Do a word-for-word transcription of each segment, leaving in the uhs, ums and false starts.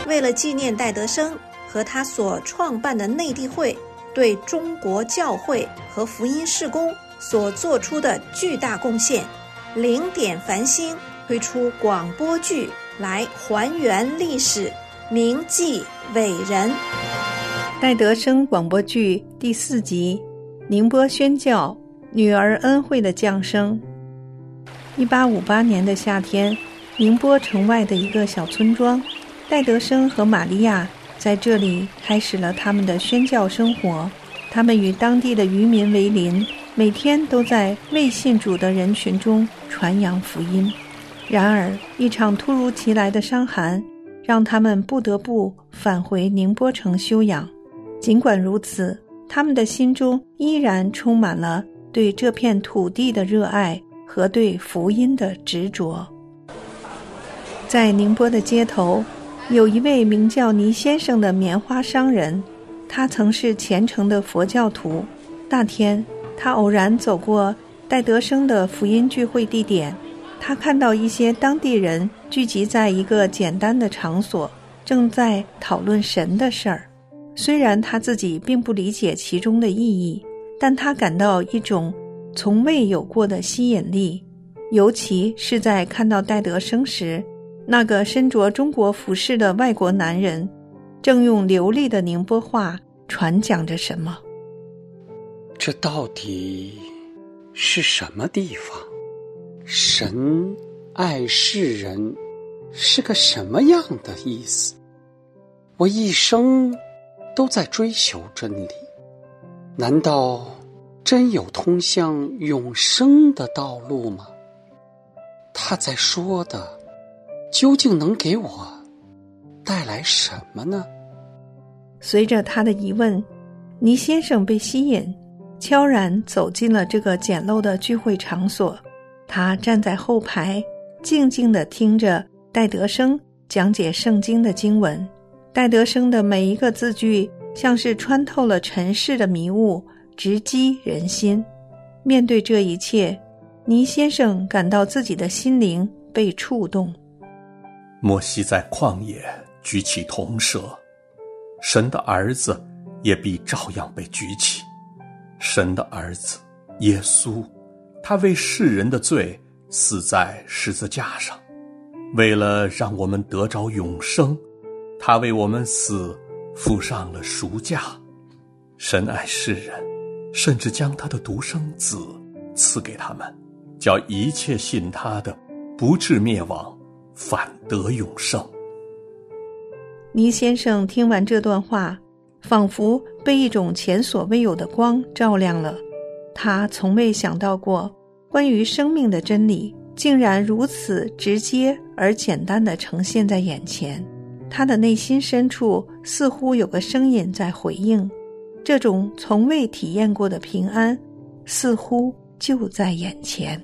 为了纪念戴德生和他所创办的内地会对中国教会和福音事工所做出的巨大贡献，零点繁星推出广播剧来还原历史，铭记伟人。 戴德生广播剧第四集，宁波宣教女儿恩惠的降生。一八五八年的夏天，宁波城外的一个小村庄，戴德生和玛利亚在这里开始了他们的宣教生活。他们与当地的渔民为邻，每天都在未信主的人群中传扬福音。然而，一场突如其来的伤寒让他们不得不返回宁波城休养。尽管如此，他们的心中依然充满了对这片土地的热爱和对福音的执着。在宁波的街头，有一位名叫倪先生的棉花商人，他曾是虔诚的佛教徒。那天，他偶然走过戴德生的福音聚会地点，他看到一些当地人聚集在一个简单的场所，正在讨论神的事儿。虽然他自己并不理解其中的意义，但他感到一种从未有过的吸引力，尤其是在看到戴德生时，那个身着中国服饰的外国男人正用流利的宁波话传讲着什么。 这到底是什么地方？神爱世人是个什么样的意思？我一生都在追求真理，难道真有通向永生的道路吗？他在说的究竟能给我带来什么呢？ 随着他的疑问，倪先生被吸引，悄然走进了这个简陋的聚会场所。他站在后排，静静地听着戴德生讲解圣经的经文。戴德生的每一个字句像是穿透了尘世的迷雾，直击人心。面对这一切，倪先生感到自己的心灵被触动。 摩西在旷野举起铜蛇，神的儿子也必照样被举起。神的儿子耶稣，他为世人的罪死在十字架上，为了让我们得着永生，他为我们死付上了赎价。神爱世人，甚至将他的独生子赐给他们，叫一切信他的不至灭亡，反得永生。 倪先生听完这段话，仿佛被一种前所未有的光照亮了。他从未想到过，关于生命的真理竟然如此直接而简单地呈现在眼前。他的内心深处似乎有个声音在回应，这种从未体验过的平安似乎就在眼前。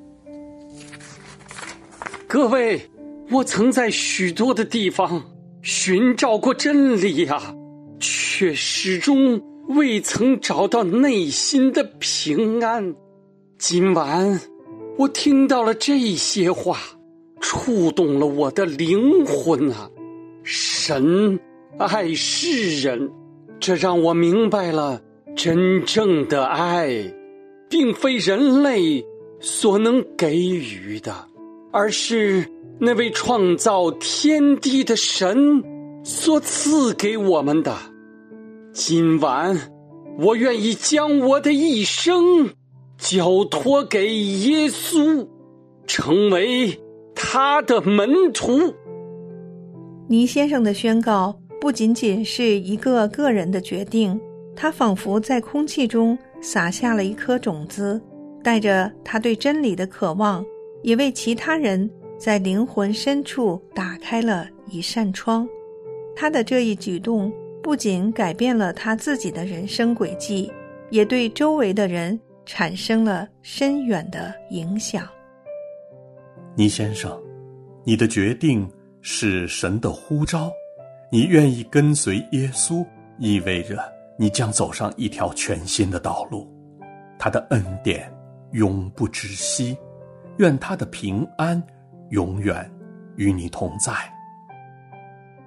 各位，我曾在许多的地方寻找过真理啊，却始终未曾找到内心的平安。今晚我听到了这些话，触动了我的灵魂啊！神爱世人，这让我明白了真正的爱并非人类所能给予的，而是那位创造天地的神所赐给我们的。今晚我愿意将我的一生交托给耶稣，成为他的门徒。 倪先生的宣告不仅仅是一个个人的决定，他仿佛在空气中撒下了一颗种子，带着他对真理的渴望，也为其他人在灵魂深处打开了一扇窗。他的这一举动不仅改变了他自己的人生轨迹，也对周围的人产生了深远的影响。 倪先生，你的决定是神的呼召，你愿意跟随耶稣，意味着你将走上一条全新的道路。他的恩典永不止息，愿他的平安永远与你同在。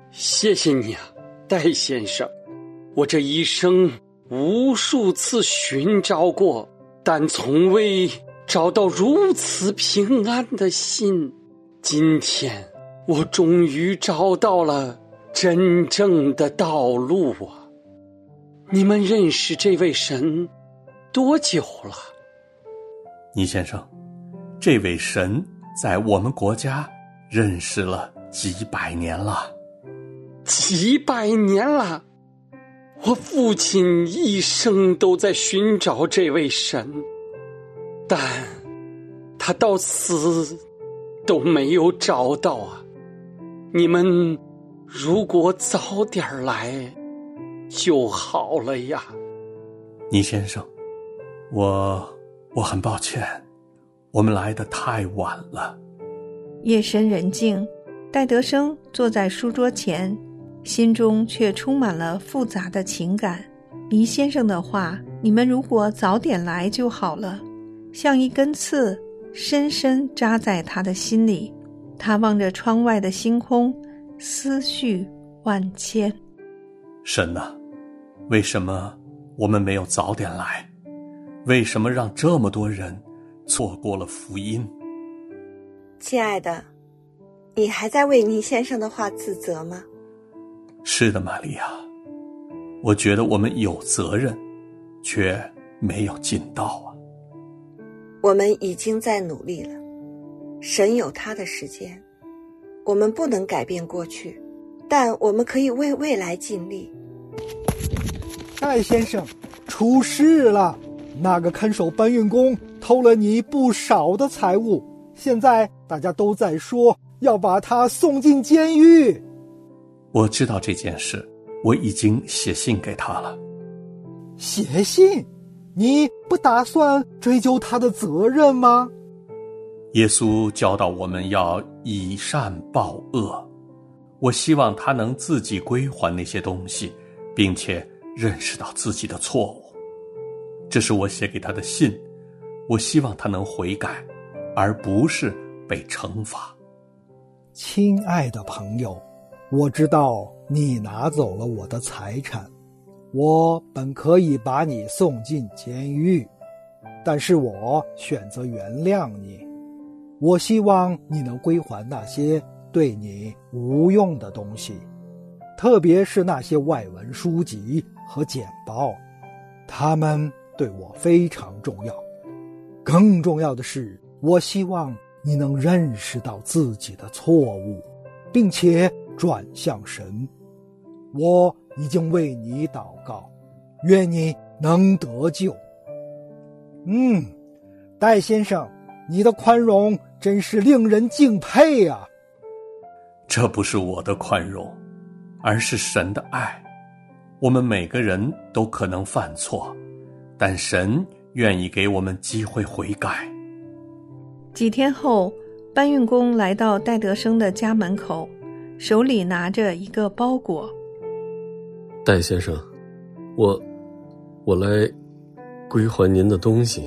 谢谢你啊，戴先生。我这一生无数次寻找过，但从未找到如此平安的心。今天我终于找到了真正的道路啊！你们认识这位神多久了？ 倪先生，这位神在我们国家认识了几百年了。 几百年了？我父亲一生都在寻找这位神，但他到死都没有找到啊！你们如果早点来就好了呀。 倪先生，我我很抱歉，我们来得太晚了。 夜深人静，戴德生坐在书桌前，心中却充满了复杂的情感。倪先生的话，你们如果早点来就好了，像一根刺深深扎在他的心里。他望着窗外的星空，思绪万千。 神啊，为什么我们没有早点来？为什么让这么多人错过了福音？ 亲爱的，你还在为倪先生的话自责吗？ 是的，玛利亚，我觉得我们有责任，却没有尽到啊。 我们已经在努力了，神有他的时间，我们不能改变过去，但我们可以为未来尽力。 戴先生，出事了！那个看守搬运工偷了你不少的财物，现在大家都在说要把他送进监狱。 我知道这件事，我已经写信给他了。 写信？你不打算追究他的责任吗？ 耶稣教导我们要以善报恶，我希望他能自己归还那些东西，并且认识到自己的错误。这是我写给他的信，我希望他能悔改，而不是被惩罚。 亲爱的朋友，我知道你拿走了我的财产，我本可以把你送进监狱，但是我选择原谅你。我希望你能归还那些对你无用的东西，特别是那些外文书籍和简报，它们对我非常重要。更重要的是，我希望你能认识到自己的错误，并且转向神。我已经为你祷告，愿你能得救。嗯，戴先生，你的宽容真是令人敬佩啊！ 这不是我的宽容，而是神的爱。我们每个人都可能犯错，但神愿意给我们机会悔改。 几天后，搬运工来到戴德生的家门口，手里拿着一个包裹。 戴先生，我我来归还您的东西。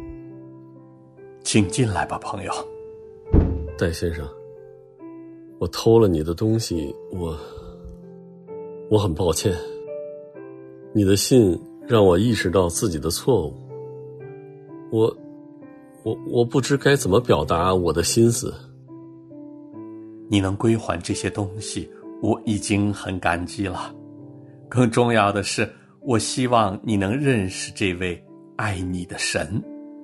请进来吧，朋友。 戴先生，我偷了你的东西，我我很抱歉。你的信让我意识到自己的错误，我我我不知该怎么表达我的心思。 你能归还这些东西，我已经很感激了。更重要的是，我希望你能认识这位爱你的神。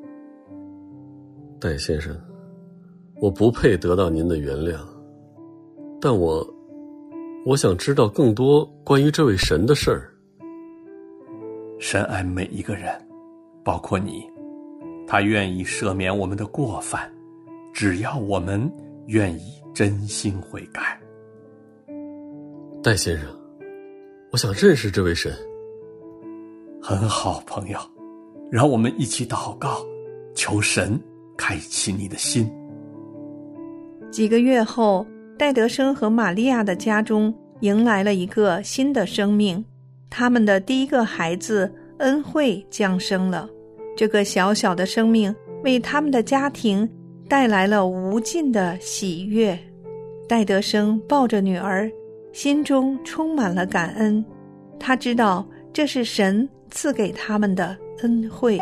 戴先生，我不配得到您的原谅，但我我想知道更多关于这位神的事儿。 神爱每一个人，包括你，他愿意赦免我们的过犯，只要我们愿意真心悔改。 戴先生，我想认识这位神。 很好，朋友，让我们一起祷告，求神开启你的心。 几个月后，戴德生和玛利亚的家中迎来了一个新的生命，他们的第一个孩子恩惠降生了。这个小小的生命为他们的家庭带来了无尽的喜悦。戴德生抱着女儿， 心中充满了感恩。他知道这是神赐给他们的恩惠。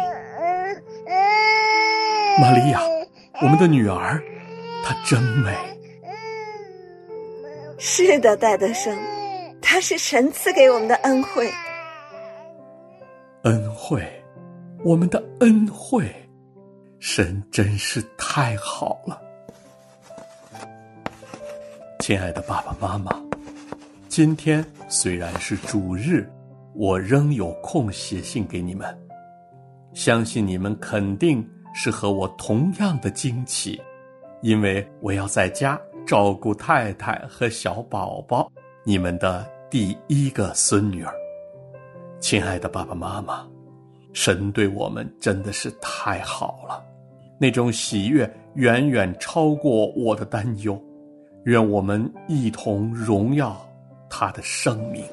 玛利亚，我们的女儿，她真美。 是的，戴德生，她是神赐给我们的恩惠。 恩惠，我们的恩惠，神真是太好了。亲爱的爸爸妈妈，今天虽然是主日，我仍有空写信给你们。相信你们肯定是和我同样的惊奇，因为我要在家照顾太太和小宝宝，你们的第一个孙女儿。亲爱的爸爸妈妈，神对我们真的是太好了，那种喜悦远远超过我的担忧。愿我们一同荣耀他的生命。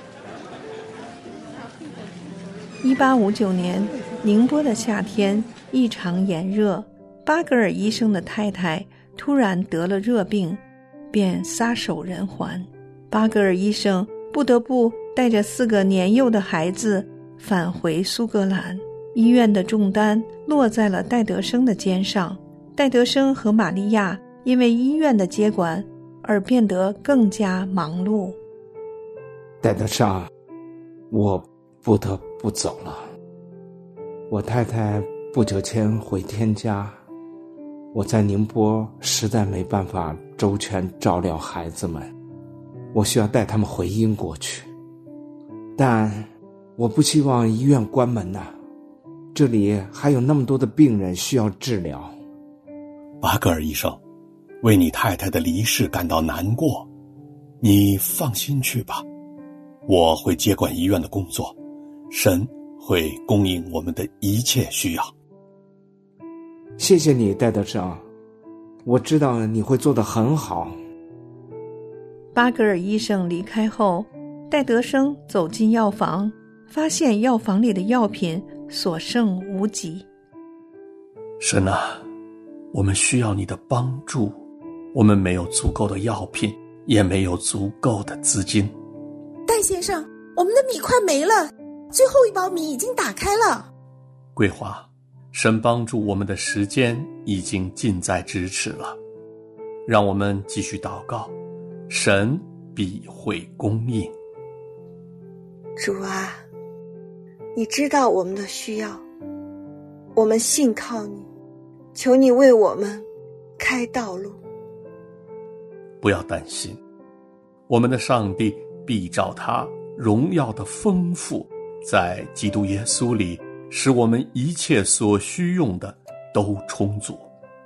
一八五九年，宁波的夏天异常炎热，巴格尔医生的太太突然得了热病，便撒手人寰。巴格尔医生不得不带着四个年幼的孩子返回苏格兰，医院的重担落在了戴德生的肩上。戴德生和玛利亚因为医院的接管而变得更加忙碌。 戴德生，我不得不走了。我太太不久前回天家，我在宁波实在没办法周全照料孩子们，我需要带他们回英国去。但我不希望医院关门呐、啊，这里还有那么多的病人需要治疗。 巴格尔医生，为你太太的离世感到难过，你放心去吧，我会接管医院的工作，神会供应我们的一切需要。 谢谢你，戴德生，我知道你会做得很好。 巴格尔医生离开后，戴德生走进药房，发现药房里的药品所剩无几。 神啊，我们需要你的帮助，我们没有足够的药品，也没有足够的资金。 戴先生，我们的米快没了，最后一包米已经打开了。 桂花，神帮助我们的时间已经近在咫尺了，让我们继续祷告，神必会供应。 主啊，你知道我们的需要，我们信靠你，求你为我们开道路。 不要担心，我们的上帝必照他荣耀的丰富，在基督耶稣里使我们一切所需用的都充足。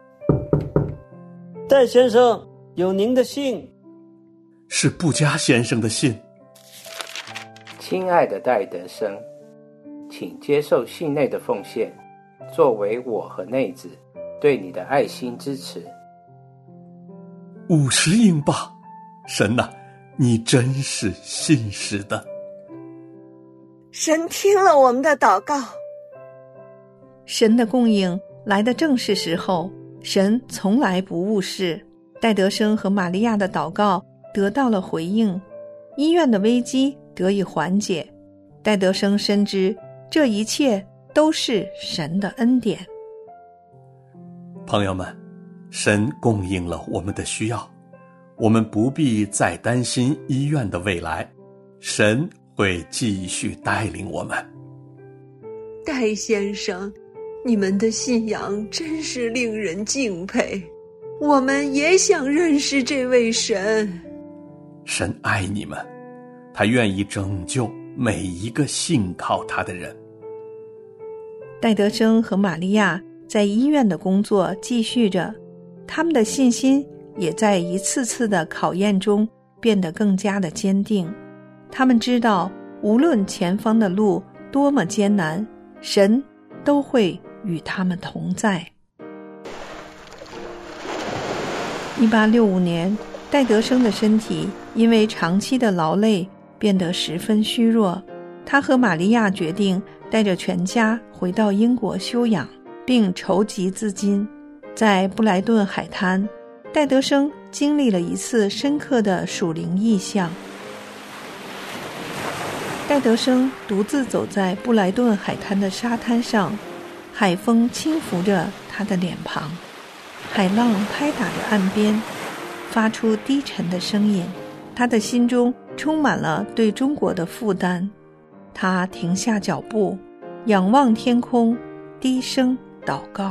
戴先生，有您的信。 是布加先生的信。 亲爱的戴德生，请接受信内的奉献，作为我和内子对你的爱心支持。 五十英镑，神哪、啊，你真是信实的。 神听了我们的祷告。 神的供应来的正是时候，神从来不误事。戴德生和玛利亚的祷告得到了回应，医院的危机得以缓解。戴德生深知这一切都是神的恩典。 朋友们，神供应了我们的需要，我们不必再担心医院的未来，神会继续带领我们。 戴先生，你们的信仰真是令人敬佩，我们也想认识这位神。 神爱你们，他愿意拯救每一个信靠他的人。 戴德生和玛利亚在医院的工作继续着，他们的信心也在一次次的考验中变得更加的坚定。他们知道，无论前方的路多么艰难，神都会与他们同在。一八六五年，戴德生的身体因为长期的劳累变得十分虚弱，他和玛利亚决定带着全家回到英国休养，并筹集资金。在布莱顿海滩， 戴德生经历了一次深刻的属灵异象。戴德生独自走在布莱顿海滩的沙滩上，海风轻拂着他的脸庞，海浪拍打着岸边，发出低沉的声音。他的心中充满了对中国的负担。他停下脚步，仰望天空，低声祷告：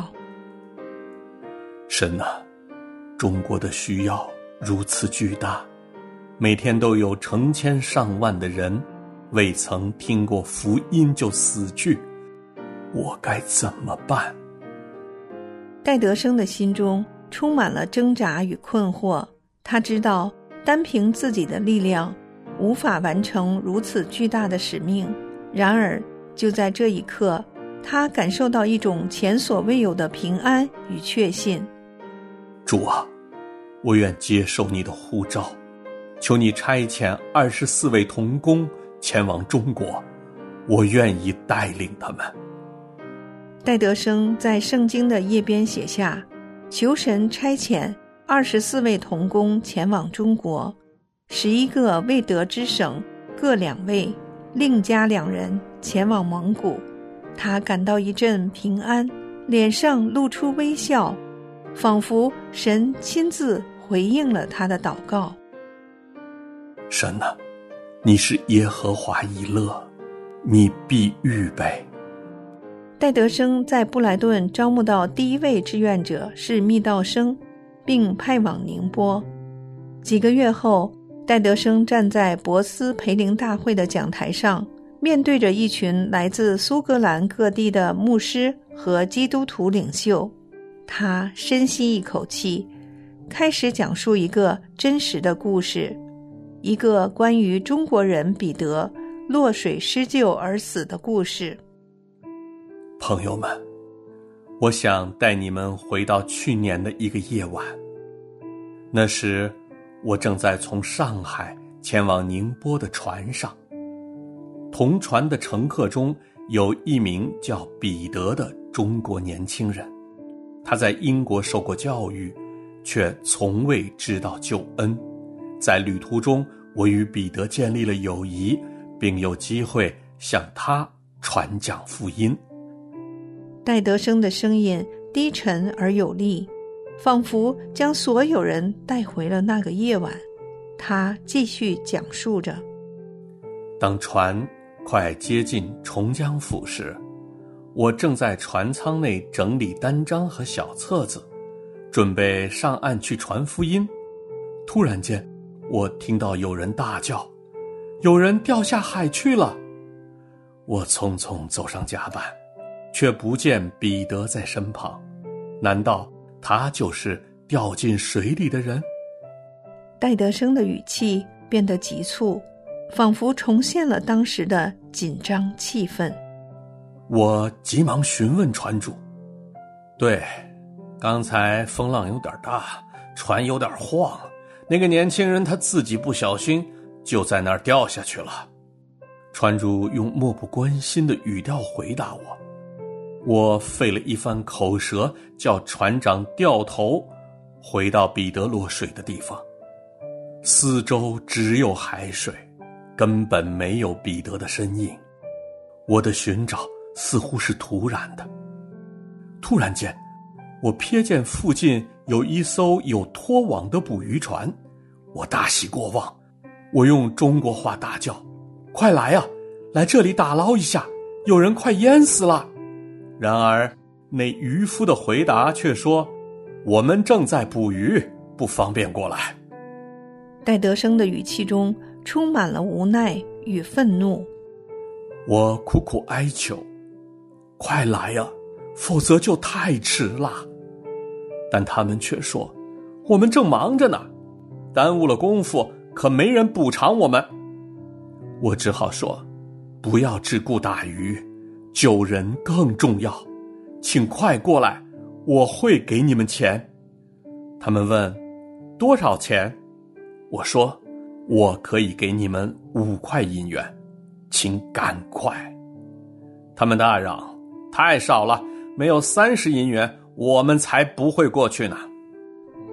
神啊，中国的需要如此巨大，每天都有成千上万的人未曾听过福音就死去，我该怎么办？ 戴德生的心中充满了挣扎与困惑。他知道单凭自己的力量无法完成如此巨大的使命，然而就在这一刻，他感受到一种前所未有的平安与确信。 主啊，我愿接受你的呼召，求你差遣二十四位同工前往中国，我愿意带领他们。 戴德生在圣经的页边写下，求神差遣二十四位同工前往中国，十一个未得之省各两位，另加两人前往蒙古。他感到一阵平安，脸上露出微笑，仿佛神亲自回应了他的祷告。 神啊，你是耶和华以勒，你必预备。 戴德生在布莱顿招募到第一位志愿者是密道生，并派往宁波。几个月后，戴德生站在博斯培灵大会的讲台上，面对着一群来自苏格兰各地的牧师和基督徒领袖。他深吸一口气，开始讲述一个真实的故事，一个关于中国人彼得落水施救而死的故事。 朋友们，我想带你们回到去年的一个夜晚。那时我正在从上海前往宁波的船上，同船的乘客中有一名叫彼得的中国年轻人，他在英国受过教育，却从未知道救恩。在旅途中，我与彼得建立了友谊，并有机会向他传讲福音。 戴德生的声音低沉而有力，仿佛将所有人带回了那个夜晚。他继续讲述着： 当船快接近重江府时，我正在船舱内整理单张和小册子，准备上岸去传福音。突然间，我听到有人大叫：有人掉下海去了！我匆匆走上甲板，却不见彼得在身旁。难道他就是掉进水里的人？ 戴德生的语气变得急促，仿佛重现了当时的紧张气氛。 我急忙询问船主：对，刚才风浪有点大，船有点晃，那个年轻人他自己不小心就在那儿掉下去了。船主用漠不关心的语调回答我。我费了一番口舌，叫船长掉头回到彼得落水的地方。四周只有海水，根本没有彼得的身影。我的寻找似乎是突然的。突然间，我瞥见附近有一艘有拖网的捕鱼船，我大喜过望。我用中国话大叫：快来啊，来这里打捞一下，有人快淹死了。然而那渔夫的回答却说：我们正在捕鱼，不方便过来。 戴德生的语气中充满了无奈与愤怒。 我苦苦哀求：快来呀，否则就太迟了。但他们却说：我们正忙着呢，耽误了功夫，可没人补偿我们。我只好说：不要只顾打鱼，救人更重要，请快过来，我会给你们钱。他们问：多少钱？我说：我可以给你们五块银元，请赶快。他们大嚷：太少了，没有三十银元，我们才不会过去呢。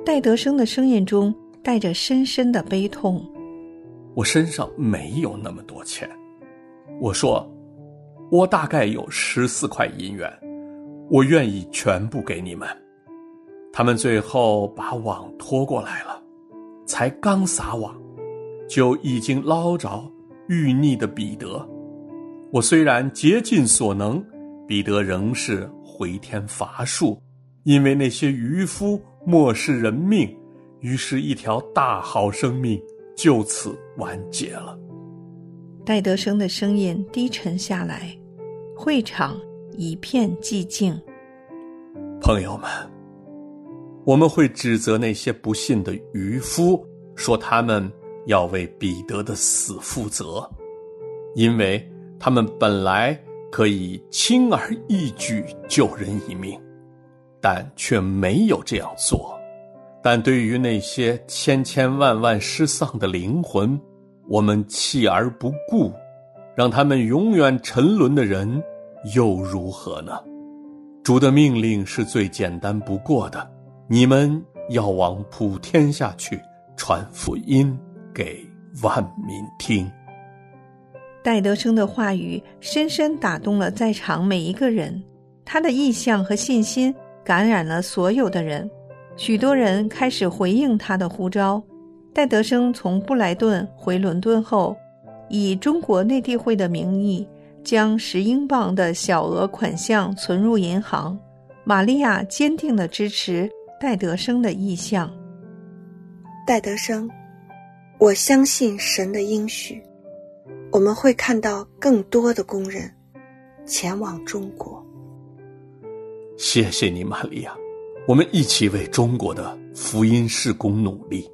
戴德生的声音中带着深深的悲痛。 我身上没有那么多钱。我说，我大概有十四块银元，我愿意全部给你们。他们最后把网拖过来了，才刚撒网，就已经捞着遇溺的彼得。我虽然竭尽所能，彼得仍是回天乏术，因为那些渔夫漠视人命，于是一条大好生命就此完结了。 戴德生的声音低沉下来，会场一片寂静。 朋友们，我们会指责那些不信的渔夫，说他们要为彼得的死负责，因为他们本来可以轻而易举救人一命，但却没有这样做。但对于那些千千万万失丧的灵魂，我们弃而不顾，让他们永远沉沦的人，又如何呢？主的命令是最简单不过的，你们要往普天下去，传福音给万民听。 戴德生的话语深深打动了在场每一个人，他的意向和信心感染了所有的人，许多人开始回应他的呼召。戴德生从布莱顿回伦敦后，以中国内地会的名义将十英镑的小额款项存入银行。玛利亚坚定地支持戴德生的意向。 戴德生，我相信神的应许，我们会看到更多的工人前往中国。 谢谢你，玛利亚，我们一起为中国的福音事工努力。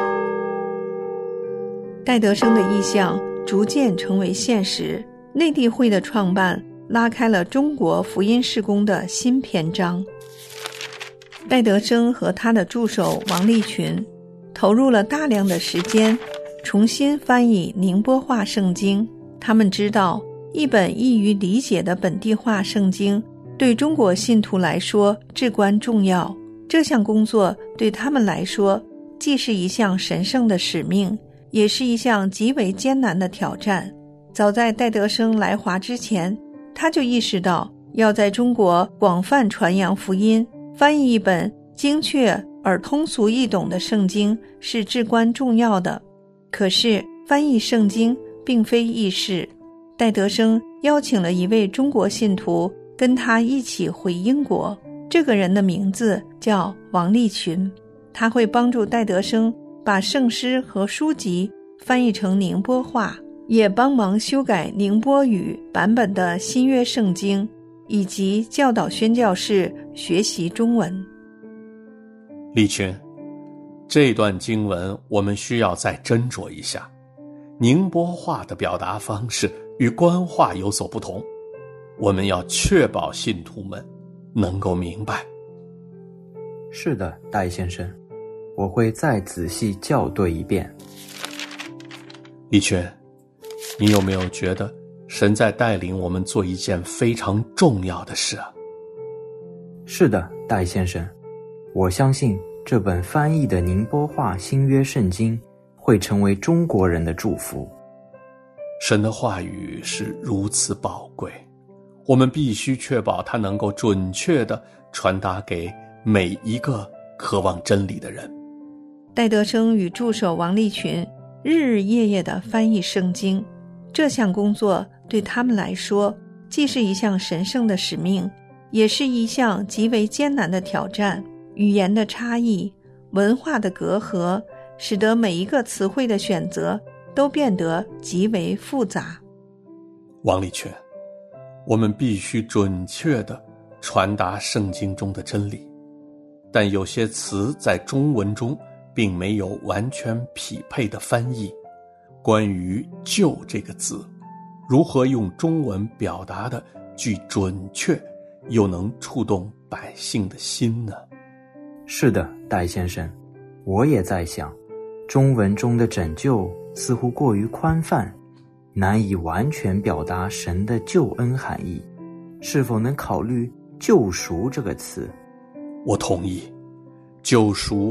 戴德生的意向逐渐成为现实，内地会的创办拉开了中国福音事工的新篇章。戴德生和他的助手王立群投入了大量的时间重新翻译宁波话圣经。他们知道，一本易于理解的本地化圣经对中国信徒来说至关重要。这项工作对他们来说既是一项神圣的使命，也是一项极为艰难的挑战。早在戴德生来华之前，他就意识到要在中国广泛传扬福音，翻译一本精确而通俗易懂的圣经是至关重要的。可是翻译圣经并非易事，戴德生邀请了一位中国信徒跟他一起回英国，这个人的名字叫王立群，他会帮助戴德生把圣诗和书籍翻译成宁波话，也帮忙修改宁波语版本的新约圣经，以及教导宣教士学习中文。 立群，这段经文我们需要再斟酌一下。宁波话的表达方式与官话有所不同，我们要确保信徒们能够明白。 是的，戴先生，我会再仔细校对一遍。 立群，你有没有觉得神在带领我们做一件非常重要的事啊？ 是的，戴先生，我相信这本翻译的宁波话新约圣经会成为中国人的祝福。 神的话语是如此宝贵，我们必须确保它能够准确地传达给每一个渴望真理的人。 戴德生与助手王立群日日夜夜地翻译圣经，这项工作对他们来说既是一项神圣的使命，也是一项极为艰难的挑战。语言的差异，文化的隔阂，使得每一个词汇的选择都变得极为复杂。 王立群，我们必须准确地传达圣经中的真理，但有些词在中文中并没有完全匹配的翻译。关于救这个字，如何用中文表达的既准确又能触动百姓的心呢？ 是的，戴先生，我也在想，中文中的拯救似乎过于宽泛，难以完全表达神的救恩含义。是否能考虑救赎这个词？ 我同意，救赎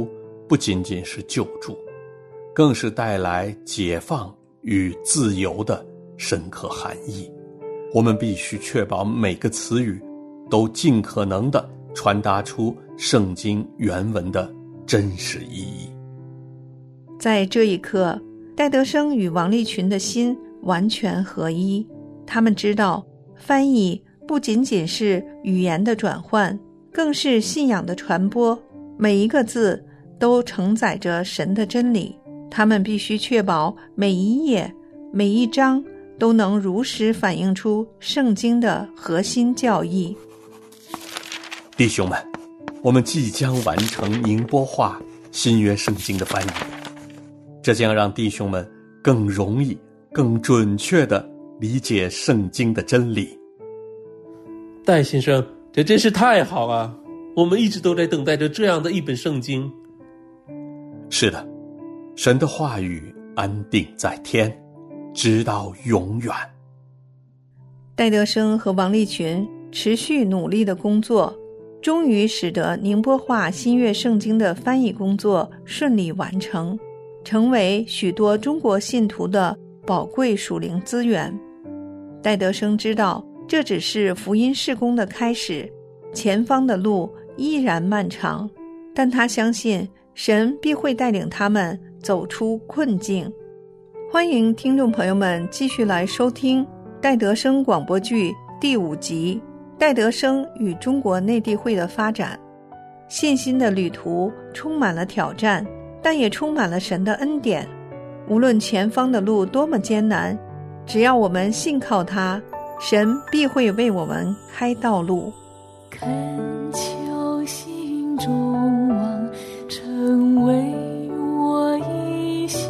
不仅仅是救助，更是带来解放与自由的深刻含义。我们必须确保每个词语都尽可能地传达出圣经原文的真实意义。 在这一刻，戴德生与王立群的心完全合一。他们知道，翻译不仅仅是语言的转换，更是信仰的传播，每一个字都承载着神的真理。他们必须确保每一页、每一章都能如实反映出圣经的核心教义。 弟兄们，我们即将完成宁波话新约圣经的翻译，这将让弟兄们更容易、更准确地理解圣经的真理。 戴先生，这真是太好了，我们一直都在等待着这样的一本圣经。 是的，神的话语安定在天，直到永远。 戴德生和王立群持续努力的工作，终于使得宁波话新约圣经的翻译工作顺利完成，成为许多中国信徒的宝贵属灵资源。戴德生知道，这只是福音事工的开始，前方的路依然漫长，但他相信神必会带领他们走出困境。欢迎听众朋友们继续来收听戴德生广播剧第五集《戴德生与中国内地会的发展》。信心的旅途充满了挑战，但也充满了神的恩典。无论前方的路多么艰难，只要我们信靠他，神必会为我们开道路。 恳求心中望，成为我意向，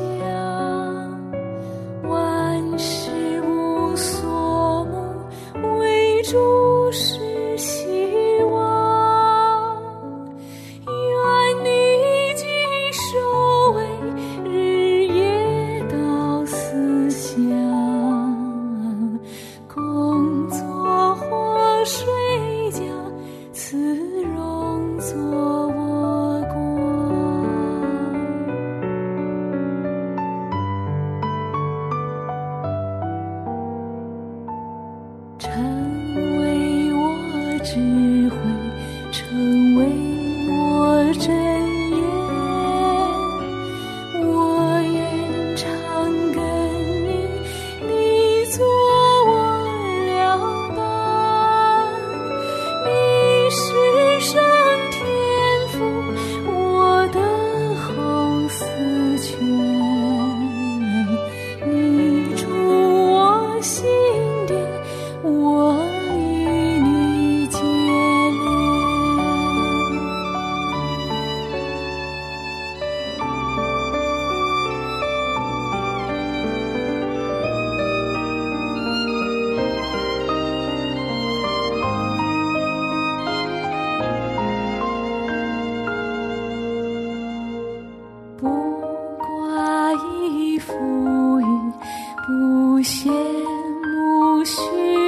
万事无所慕，为主是希望。愿你既守为日夜到思想，工作或睡觉，慈容作我光。成为我智慧，成为我真言，我愿常跟你，你做我良伴。你是上天父，我的后嗣权，你住我心殿，我与你结连。不挂依浮云，不羡慕虚